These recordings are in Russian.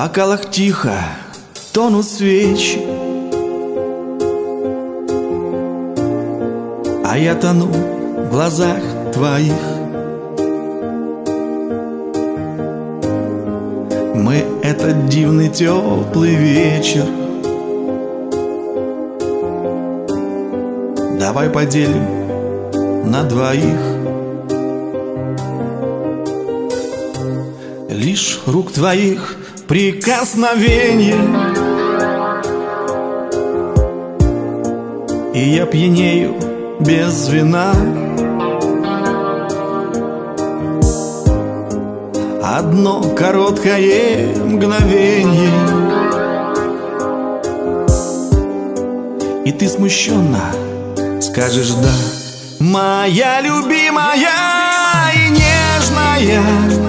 бокалах тихо тонут свечи, а я тону в глазах твоих. Мы этот дивный теплый вечер давай поделим на двоих. Лишь рук твоих прикосновенье, и я пьянею без вина. Одно короткое мгновенье, и ты смущенно скажешь да. Моя любимая и нежная,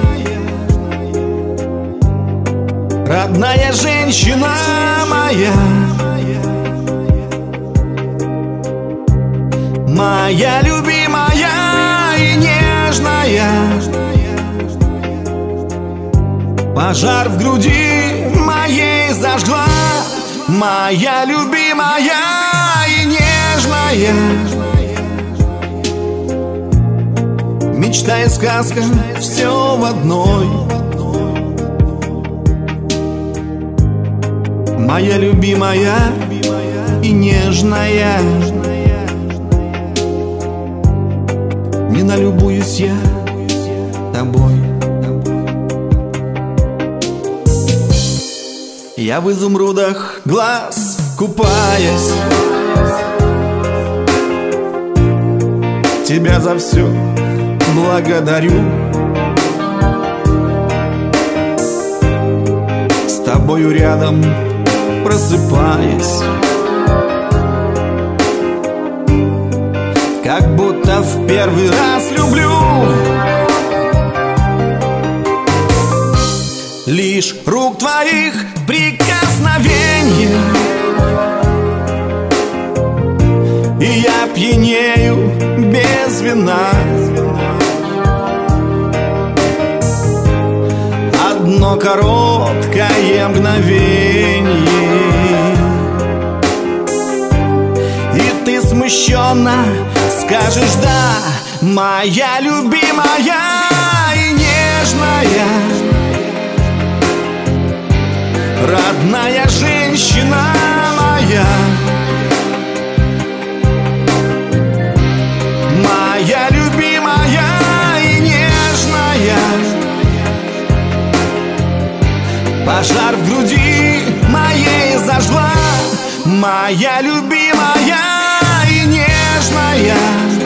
родная женщина моя, моя любимая и нежная. Пожар в груди моей зажгла, моя любимая и нежная. Мечта и сказка, все в одной. Моя любимая и нежная. Не налюбуюсь я тобой. Я в изумрудах глаз купаясь, тебя за все благодарю. С тобою рядом просыпаясь, как будто в первый раз люблю. Лишь рук твоих прикосновенье, и я пьянею без вина. Одно короткое мгновенье, и ты смущенно скажешь да. Моя любимая и нежная, родная женщина моя, моя любимая и нежная. Пожар в груди моей зажгла, моя любимая и нежная.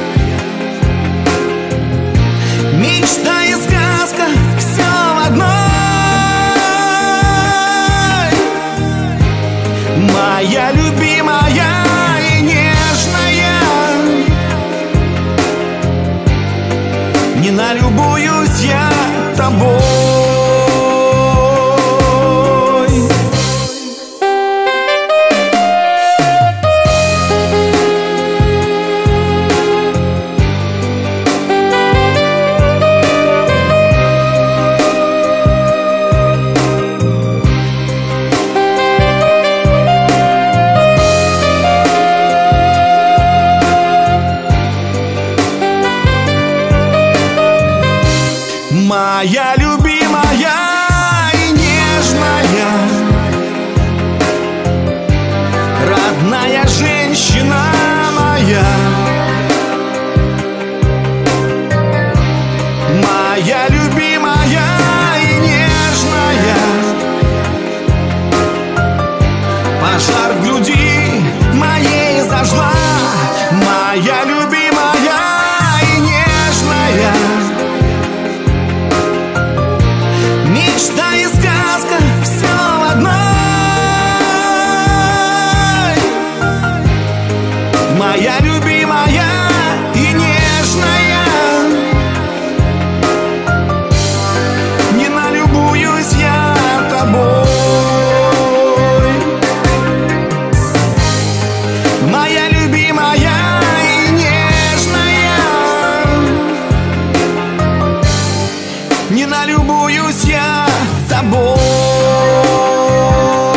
Мечта и сказка, все в одной. Моя любимая и нежная. Не налюбуюсь я тобой. Моя любимая и нежная, родная женщина моя, моя любимая и нежная. Пожар в груди моей зажгла, моя любимая и нежная. не налюбуюсь я тобой.